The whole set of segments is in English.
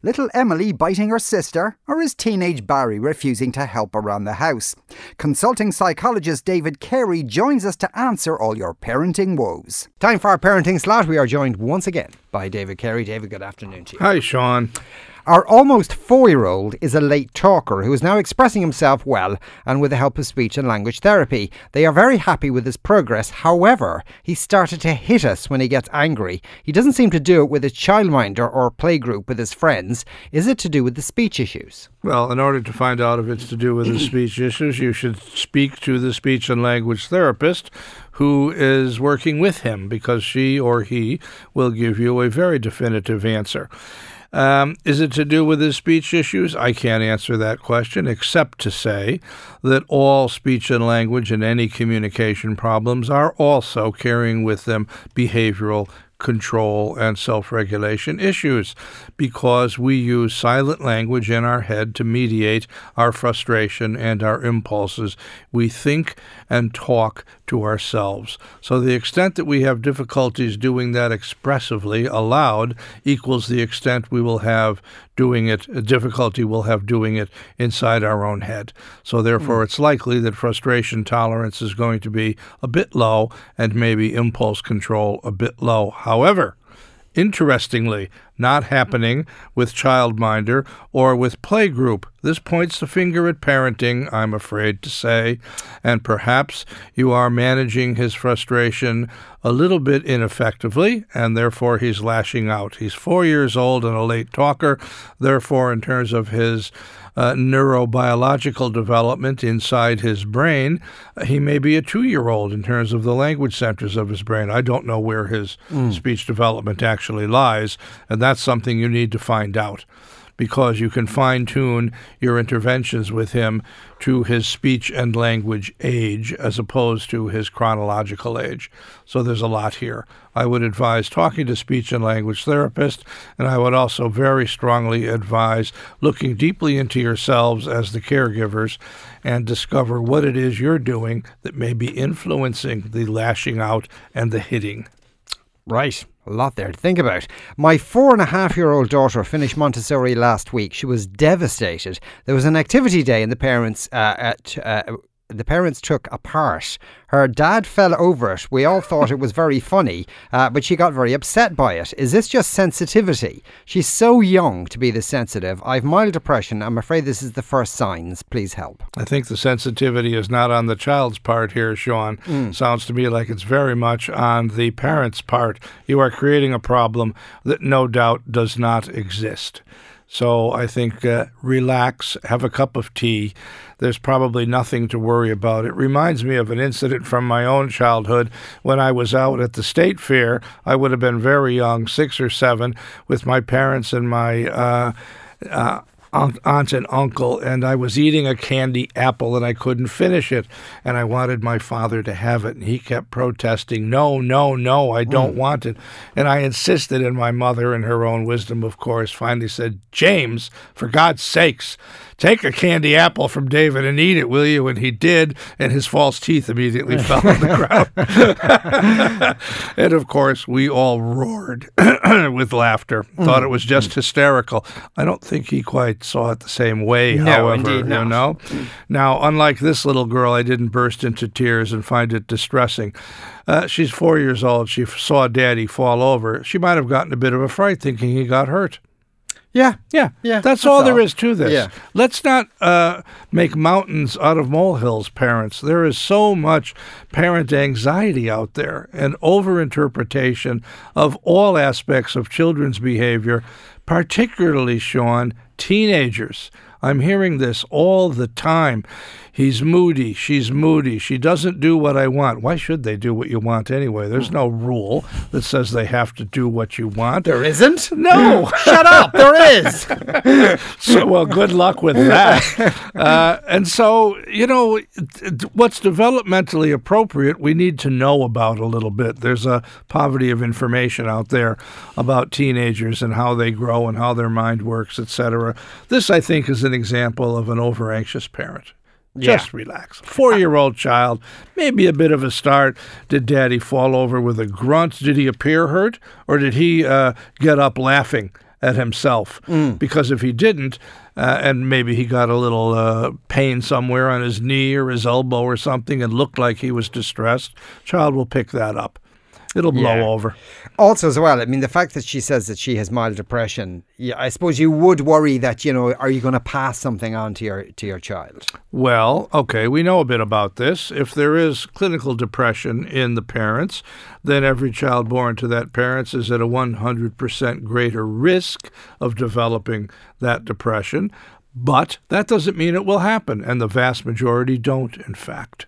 Little Emily biting her sister, or is teenage Barry refusing to help around the house? Consulting psychologist David Carey joins us to answer all your parenting woes. Time for our parenting slot. We are joined once again by David Carey. David, good afternoon to you. Hi, Sean. Our almost 4-year-old is a late talker who is now expressing himself well and with the help of speech and language therapy. They are very happy with his progress. However, he started to hit us when he gets angry. He doesn't seem to do it with his childminder or playgroup with his friends. Is it to do with the speech issues? Well, in order to find out if it's to do with the speech issues, you should speak to the speech and language therapist who is working with him, because she or he will give you a very definitive answer. Is it to do with his speech issues? I can't answer that question, except to say that all speech and language and any communication problems are also carrying with them behavioral control and self-regulation issues, because we use silent language in our head to mediate our frustration and our impulses. We think and talk to ourselves. So the extent that we have difficulties doing that expressively aloud equals the extent we will have doing it, difficulty we'll have doing it inside our own head. So therefore, it's likely that frustration tolerance is going to be a bit low and maybe impulse control a bit low. However, interestingly, not happening with childminder or with playgroup. This points the finger at parenting, I'm afraid to say, and perhaps you are managing his frustration a little bit ineffectively, and therefore he's lashing out. He's 4 years old and a late talker. Therefore, in terms of his neurobiological development inside his brain, he may be a 2-year-old in terms of the language centers of his brain. I don't know where his speech development actually lies, and that's something you need to find out, because you can fine-tune your interventions with him to his speech and language age as opposed to his chronological age. So there's a lot here. I would advise talking to speech and language therapist, and I would also very strongly advise looking deeply into yourselves as the caregivers and discover what it is you're doing that may be influencing the lashing out and the hitting. Right. A lot there to think about. My 4.5-year-old daughter finished Montessori last week. She was devastated. There was an activity day and the parents took a part. Her dad fell over it. We all thought it was very funny, but she got very upset by it. Is this just sensitivity? She's so young to be this sensitive. I've mild depression. I'm afraid this is the first signs. Please help. I think the sensitivity is not on the child's part here, Sean. Sounds to me like it's very much on the parent's part. You are creating a problem that no doubt does not exist. So I think relax, have a cup of tea. There's probably nothing to worry about. It reminds me of an incident from my own childhood when I was out at the state fair. I would have been very young, 6 or 7, with my parents and my aunt and uncle, and I was eating a candy apple and I couldn't finish it, and I wanted my father to have it, and he kept protesting, no, I don't want it. And I insisted, and my mother, in her own wisdom, of course, finally said, James, for God's sakes, take a candy apple from David and eat it, will you? And he did, and his false teeth immediately fell on the ground. And of course, we all roared with laughter, thought it was just hysterical. I don't think he quite saw it the same way, however, indeed not. You know. Now, unlike this little girl, I didn't burst into tears and find it distressing. She's 4 years old. She saw Daddy fall over. She might have gotten a bit of a fright thinking he got hurt. Yeah. That's all there is to this. Yeah. Let's not make mountains out of molehills, parents. There is so much parent anxiety out there and overinterpretation of all aspects of children's behavior, particularly, Sean, teenagers. I'm hearing this all the time. He's moody. She's moody. She doesn't do what I want. Why should they do what you want anyway? There's no rule that says they have to do what you want. There isn't? No. Shut up. There is. So, well, good luck with that. And so, you know, what's developmentally appropriate, we need to know about a little bit. There's a poverty of information out there about teenagers and how they grow and how their mind works, etc. This, I think, is an example of an over-anxious parent. Just relax. 4-year-old child, maybe a bit of a start. Did Daddy fall over with a grunt? Did he appear hurt? Or did he get up laughing at himself. Because if he didn't, and maybe he got a little pain somewhere on his knee or his elbow or something and looked like he was distressed, child will pick that up. It'll blow over. Also, as well, I mean, the fact that she says that she has mild depression, I suppose you would worry that, are you going to pass something on to your child? Well, okay, we know a bit about this. If there is clinical depression in the parents, then every child born to that parents is at a 100% greater risk of developing that depression. But that doesn't mean it will happen, and the vast majority don't, in fact.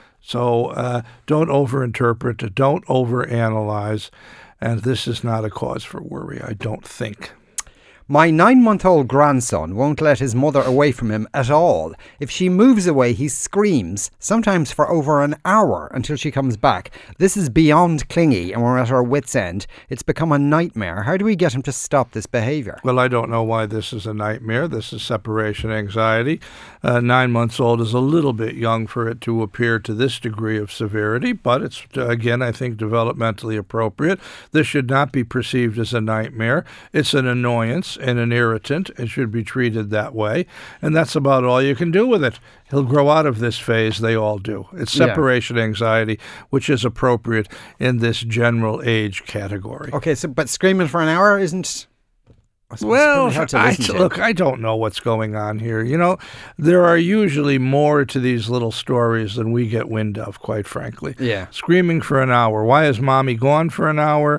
So don't overinterpret, don't overanalyze, and this is not a cause for worry, I don't think. My 9-month-old grandson won't let his mother away from him at all. If she moves away, he screams, sometimes for over an hour until she comes back. This is beyond clingy and we're at our wits' end. It's become a nightmare. How do we get him to stop this behaviour? Well, I don't know why this is a nightmare. This is separation anxiety. 9 months old is a little bit young for it to appear to this degree of severity, but it's, again, I think developmentally appropriate. This should not be perceived as a nightmare. It's an annoyance and an irritant. It should be treated that way. And that's about all you can do with it. He'll grow out of this phase. They all do. It's separation anxiety, which is appropriate in this general age category. Okay, but screaming for an hour isn't... Well, look, I don't know what's going on here. There are usually more to these little stories than we get wind of, quite frankly. Yeah. Screaming for an hour. Why is mommy gone for an hour?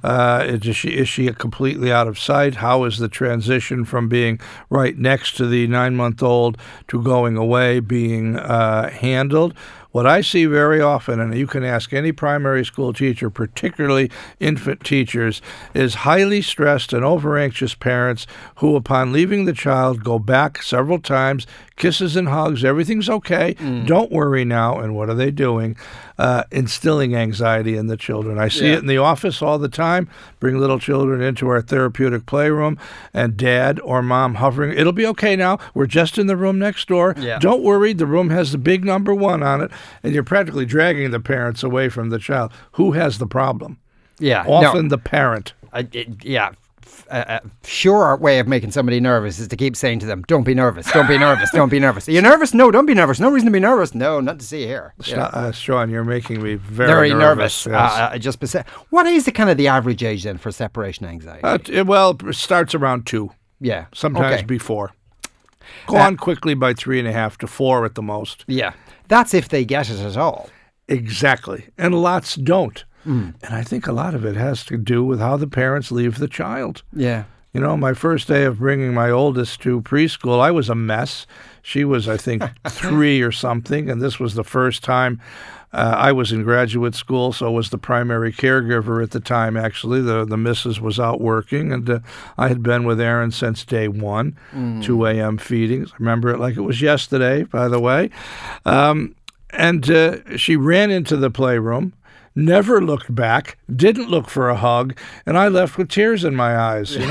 Is she completely out of sight? How is the transition from being right next to the 9-month-old to going away being handled? What I see very often, and you can ask any primary school teacher, particularly infant teachers, is highly stressed and over-anxious parents who, upon leaving the child, go back several times, kisses and hugs, everything's okay, don't worry now. And what are they doing? Instilling anxiety in the children. I see it in the office all the time. Bring little children into our therapeutic playroom, and dad or mom hovering, it'll be okay now, we're just in the room next door. Don't worry, the room has the big number 1 on it. And you're practically dragging the parents away from the child. Who has the problem? Often the parent. Sure way of making somebody nervous is to keep saying to them, don't be nervous, don't be nervous, don't be nervous. Are you nervous? No, don't be nervous. No reason to be nervous. No, nothing to see here. Sean, you're making me very nervous. Yes. What is the average age then for separation anxiety? It starts around 2. Yeah. Sometimes before. Go on quickly by 3.5 to 4 at the most. Yeah. That's if they get it at all. Exactly. And lots don't. And I think a lot of it has to do with how the parents leave the child. Yeah. My first day of bringing my oldest to preschool, I was a mess. She was, I think, 3 or something, and this was the first time I was in graduate school, so was the primary caregiver at the time, actually. The missus was out working, and I had been with Erin since day 1, 2 a.m. feedings. I remember it like it was yesterday, by the way. And she ran into the playroom, never looked back, didn't look for a hug, and I left with tears in my eyes, This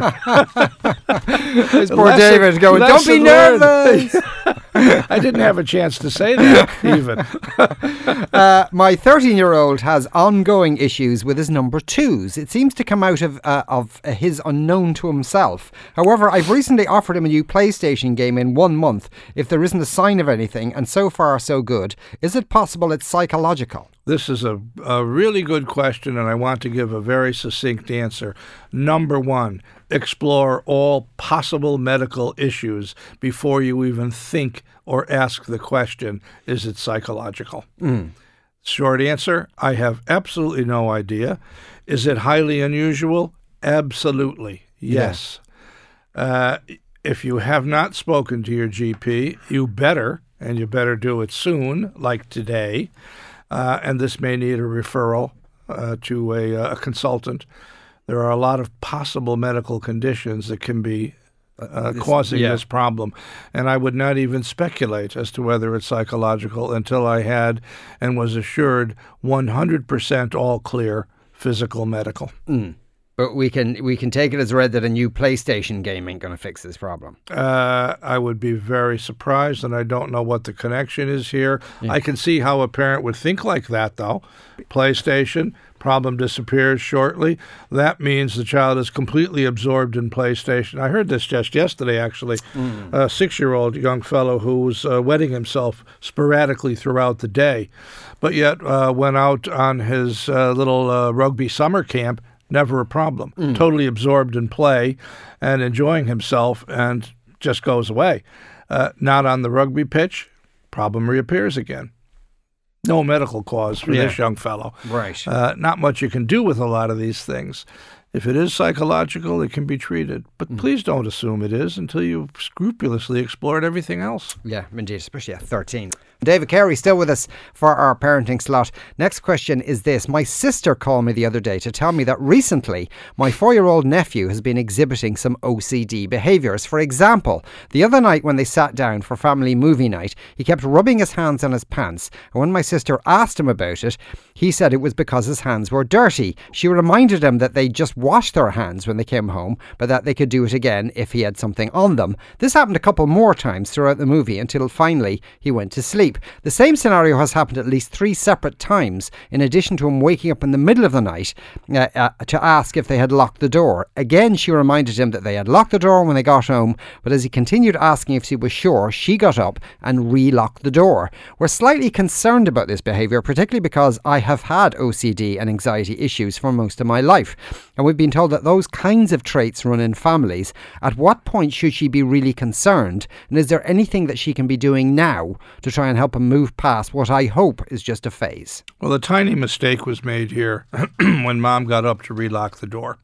poor David going, don't be nervous! I didn't have a chance to say that, even. My 13-year-old has ongoing issues with his number 2s. It seems to come out of his unknown to himself. However, I've recently offered him a new PlayStation game in 1 month if there isn't a sign of anything, and so far so good. Is it possible it's psychological? This is a really good question, and I want to give a very succinct answer. Number 1, explore all possible medical issues before you even think or ask the question, is it psychological? Short answer, I have absolutely no idea. Is it highly unusual? Absolutely, yes. If you have not spoken to your GP, you better do it soon, like today. And this may need a referral to a consultant. There are a lot of possible medical conditions that can be causing this problem. And I would not even speculate as to whether it's psychological until I had and was assured 100% all clear physical medical. But we can take it as read that a new PlayStation game ain't going to fix this problem. I would be very surprised, and I don't know what the connection is here. Yeah. I can see how a parent would think like that, though. PlayStation, problem disappears shortly. That means the child is completely absorbed in PlayStation. I heard this just yesterday, actually. A 6-year-old young fellow who was wetting himself sporadically throughout the day, but yet went out on his little rugby summer camp. Never a problem. Totally absorbed in play and enjoying himself, and just goes away. Not on the rugby pitch, problem reappears again. No medical cause for this young fellow. Right. Not much you can do with a lot of these things. If it is psychological, it can be treated. But please don't assume it is until you've scrupulously explored everything else. Yeah, indeed, especially at 13. David Carey still with us for our parenting slot. Next question is this. My sister called me the other day to tell me that recently my 4-year-old nephew has been exhibiting some OCD behaviours. For example, the other night when they sat down for family movie night, he kept rubbing his hands on his pants. And when my sister asked him about it, he said it was because his hands were dirty. She reminded him that they just washed their hands when they came home, but that they could do it again if he had something on them. This happened a couple more times throughout the movie until finally he went to sleep. The same scenario has happened at least 3 separate times, in addition to him waking up in the middle of the night to ask if they had locked the door. Again, she reminded him that they had locked the door when they got home, but as he continued asking if she was sure, she got up and re-locked the door. We're slightly concerned about this behaviour, particularly because I have had OCD and anxiety issues for most of my life, and we've been told that those kinds of traits run in families. At what point should she be really concerned, and is there anything that she can be doing now to try and help him move past what I hope is just a phase? Well, a tiny mistake was made here when Mom got up to relock the door,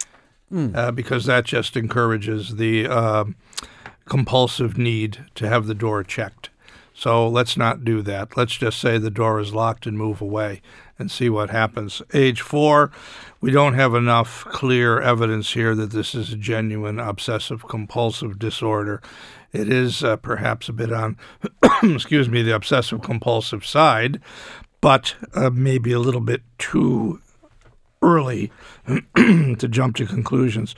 because that just encourages the compulsive need to have the door checked. So let's not do that. Let's just say the door is locked and move away and see what happens. Age 4, we don't have enough clear evidence here that this is a genuine obsessive-compulsive disorder. It is perhaps a bit on, the obsessive-compulsive side, but maybe a little bit too early to jump to conclusions.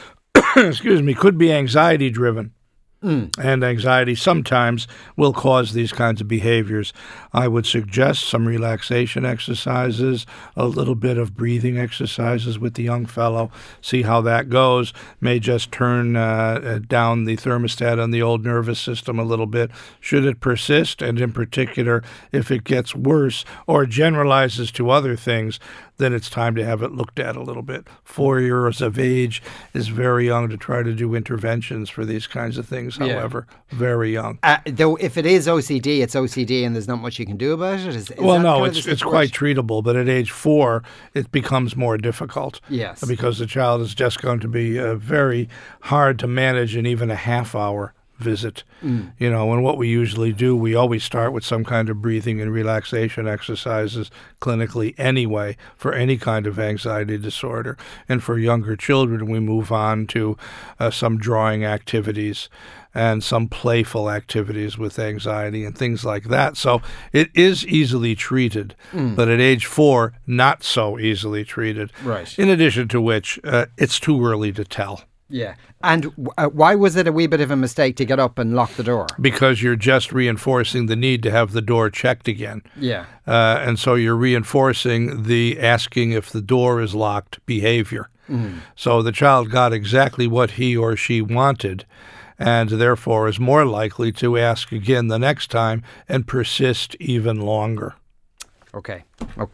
Could be anxiety-driven. And anxiety sometimes will cause these kinds of behaviors. I would suggest some relaxation exercises, a little bit of breathing exercises with the young fellow. See how that goes. May just turn down the thermostat on the old nervous system a little bit. Should it persist, and in particular, if it gets worse or generalizes to other things, then it's time to have it looked at a little bit. 4 years of age is very young to try to do interventions for these kinds of things, however. Very young. Though if it is OCD, it's OCD and there's not much you can do about it? Is it's quite treatable, but at age 4, it becomes more difficult. Yes. Because the child is just going to be very hard to manage in even a half-hour visit. And what we usually do, we always start with some kind of breathing and relaxation exercises clinically anyway for any kind of anxiety disorder. And for younger children, we move on to some drawing activities and some playful activities with anxiety and things like that. So it is easily treated, but at age 4, not so easily treated. Right. In addition to which, it's too early to tell. Yeah. And why was it a wee bit of a mistake to get up and lock the door? Because you're just reinforcing the need to have the door checked again. Yeah. And so you're reinforcing the asking if the door is locked behavior. So the child got exactly what he or she wanted, and therefore is more likely to ask again the next time and persist even longer. Okay.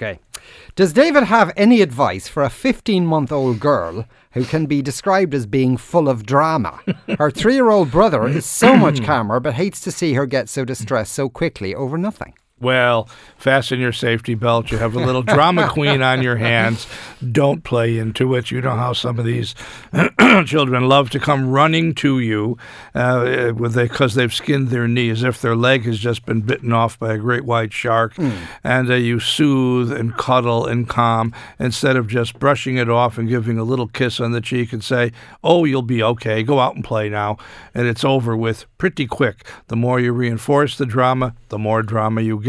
Does David have any advice for a 15-month-old girl who can be described as being full of drama? Her 3-year-old brother is so much calmer, but hates to see her get so distressed so quickly over nothing. Well, fasten your safety belt. You have a little drama queen on your hands. Don't play into it. You know how some of these children love to come running to you because they've skinned their knee as if their leg has just been bitten off by a great white shark. And you soothe and cuddle and calm instead of just brushing it off and giving a little kiss on the cheek and say, oh, you'll be okay. Go out and play now. And it's over with pretty quick. The more you reinforce the drama, the more drama you get.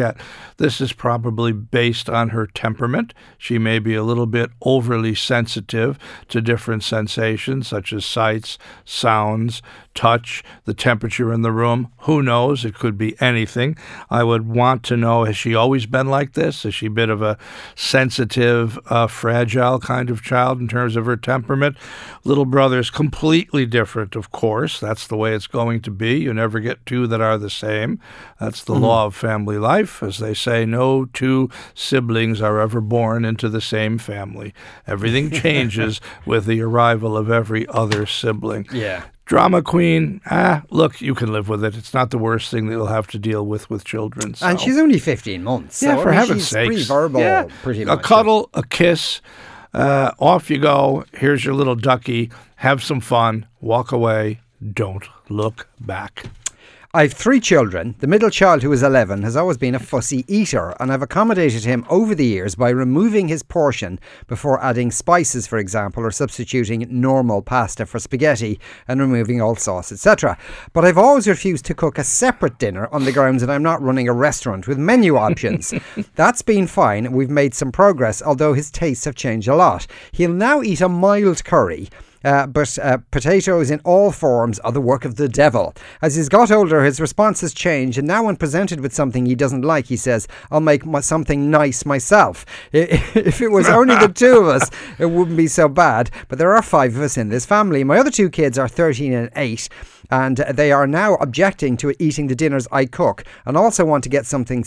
forget, this is probably based on her temperament. She may be a little bit overly sensitive to different sensations, such as sights, sounds, touch, the temperature in the room. Who knows? It could be anything. I would want to know, has she always been like this? Is she a bit of a sensitive, fragile kind of child in terms of her temperament? Little brother's completely different, of course. That's the way it's going to be. You never get two that are the same. That's the law of family life. As they say, no two siblings are ever born into the same family. Everything changes with the arrival of every other sibling. Yeah. Drama queen, look, you can live with it. It's not the worst thing that you'll have to deal with children. So. And she's only 15 months. Yeah, so for heaven's sakes. She's pre-verbal, pretty much. A cuddle, a kiss, off you go. Here's your little ducky. Have some fun. Walk away. Don't look back. I've 3 children. The middle child, who is 11, has always been a fussy eater, and I've accommodated him over the years by removing his portion before adding spices, for example, or substituting normal pasta for spaghetti and removing all sauce, etc. But I've always refused to cook a separate dinner on the grounds that I'm not running a restaurant with menu options. That's been fine, and we've made some progress, although his tastes have changed a lot. He'll now eat a mild curry. But potatoes in all forms are the work of the devil. As he's got older, his response has changed, and now when presented with something he doesn't like, he says, I'll make something nice myself. If it was only the 2 of us, it wouldn't be so bad, but there are 5 of us in this family. My other 2 kids are 13 and 8, and they are now objecting to eating the dinners I cook, and also want to get something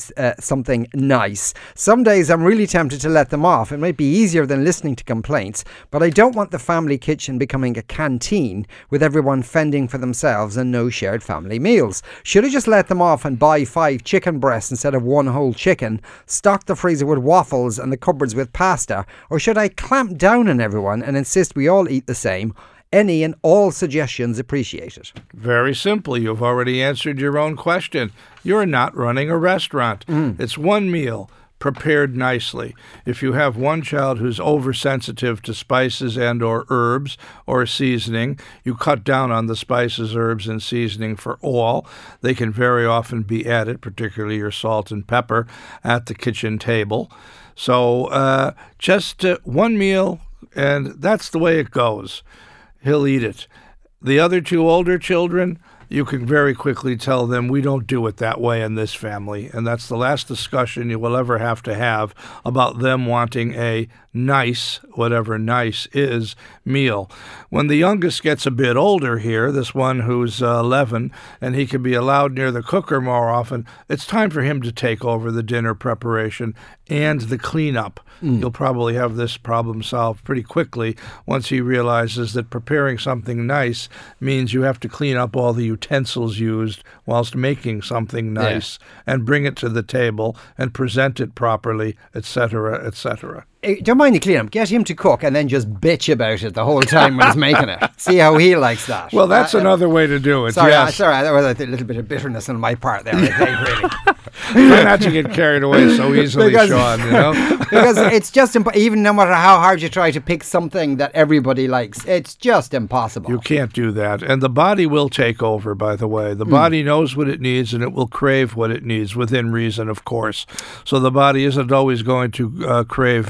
nice. Some days I'm really tempted to let them off. It might be easier than listening to complaints, but I don't want the family kitchen becoming a canteen with everyone fending for themselves and no shared family meals. Should I just let them off and buy 5 chicken breasts instead of 1 whole chicken, stock the freezer with waffles and the cupboards with pasta, or should I clamp down on everyone and insist we all eat the same? Any and all suggestions appreciated. Very simply, you've already answered your own question. You're not running a restaurant. It's one meal, prepared nicely. If you have one child who's oversensitive to spices and or herbs or seasoning, you cut down on the spices, herbs, and seasoning for all. They can very often be added, particularly your salt and pepper, at the kitchen table. So just one meal, and that's the way it goes. He'll eat it. The other 2 older children, you can very quickly tell them we don't do it that way in this family. And that's the last discussion you will ever have to have about them wanting a nice, whatever nice is, meal. When the youngest gets a bit older here, this one who's 11, and he can be allowed near the cooker more often, it's time for him to take over the dinner preparation and the cleanup. You'll probably have this problem solved pretty quickly once he realizes that preparing something nice means you have to clean up all the utensils used whilst making something nice and bring it to the table and present it properly, etc., etc. Don't mind the cleanup. Get him to cook and then just bitch about it the whole time when he's making it. See how he likes that. Well, that's another way to do it. Sorry, yes. That was a little bit of bitterness on my part there, I think, really. Try not to get carried away so easily, Sean, you know? Because it's just, even no matter how hard you try to pick something that everybody likes, it's just impossible. You can't do that. And the body will take over, by the way. The body knows what it needs, and it will crave what it needs, within reason, of course. So the body isn't always going to crave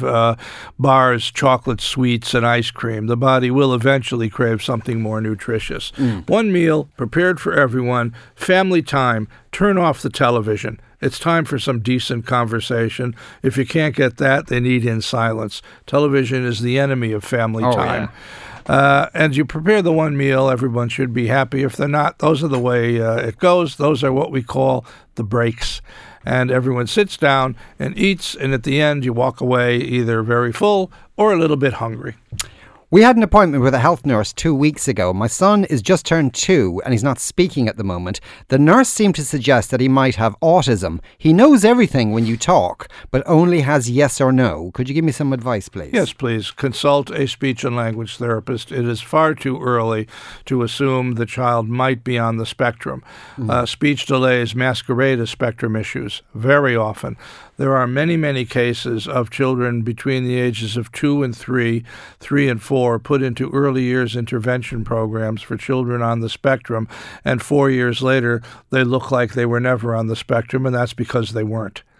bars, chocolate, sweets, and ice cream. The body will eventually crave something more nutritious. One meal, prepared for everyone, family time, turn off the television. It's time for some decent conversation. If you can't get that, then eat in silence. Television is the enemy of family time. Yeah. And you prepare the one meal, everyone should be happy. If they're not, those are the way it goes. Those are what we call the breaks. And everyone sits down and eats, and at the end you walk away either very full or a little bit hungry. We had an appointment with a health nurse 2 weeks ago. My son is just turned 2 and he's not speaking at the moment. The nurse seemed to suggest that he might have autism. He knows everything when you talk, but only has yes or no. Could you give me some advice, please? Yes, please. Consult a speech and language therapist. It is far too early to assume the child might be on the spectrum. Speech delays masquerade as spectrum issues very often. There are many, many cases of children between the ages of 2 and 3, 3 and 4, put into early years intervention programs for children on the spectrum, and 4 years later they look like they were never on the spectrum, and that's because they weren't.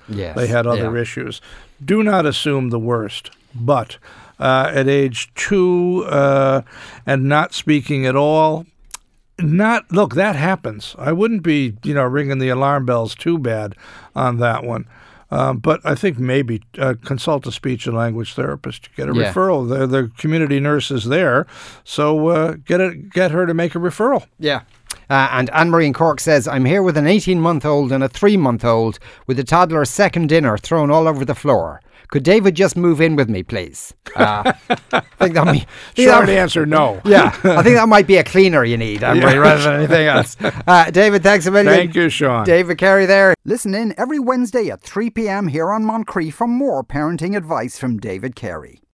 Yes. They had other Yeah. issues. Do not assume the worst. But at age 2 and not speaking at all, look, that happens. I wouldn't be, ringing the alarm bells too bad on that one. But I think maybe consult a speech and language therapist. Get a referral. The community nurse is there, so get her to make a referral. Yeah. And Anne-Marie in Cork says, I'm here with an 18-month-old and a 3-month-old with the toddler's second dinner thrown all over the floor. Could David just move in with me, please? I think that Short answer, no. Yeah, I think that might be a cleaner you need, Anne-Marie, rather than anything else. David, thanks a million. Thank you, Sean. David Carey there. Listen in every Wednesday at 3 p.m. here on Moncrief for more parenting advice from David Carey.